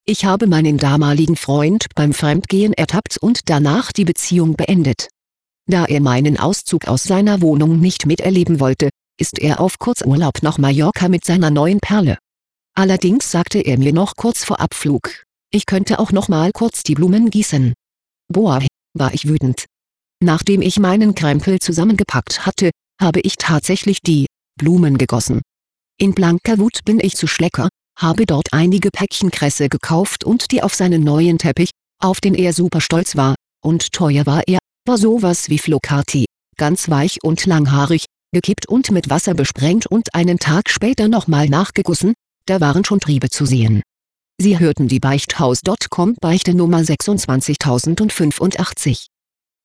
Ich habe meinen damaligen Freund beim Fremdgehen ertappt und danach die Beziehung beendet. Da er meinen Auszug aus seiner Wohnung nicht miterleben wollte, ist er auf Kurzurlaub nach Mallorca mit seiner neuen Perle. Allerdings sagte er mir noch kurz vor Abflug, ich könnte auch noch mal kurz die Blumen gießen. Boah, war ich wütend. Nachdem ich meinen Krempel zusammengepackt hatte, habe ich tatsächlich die Blumen gegossen. In blanker Wut bin ich zu Schlecker, habe dort einige Päckchen Kresse gekauft und die auf seinen neuen Teppich, auf den er super stolz war, und teuer war sowas wie Flocati, ganz weich und langhaarig, gekippt und mit Wasser besprengt und einen Tag später nochmal nachgegossen, da waren schon Triebe zu sehen. Sie hörten die Beichthaus.com Beichte Nummer 26085.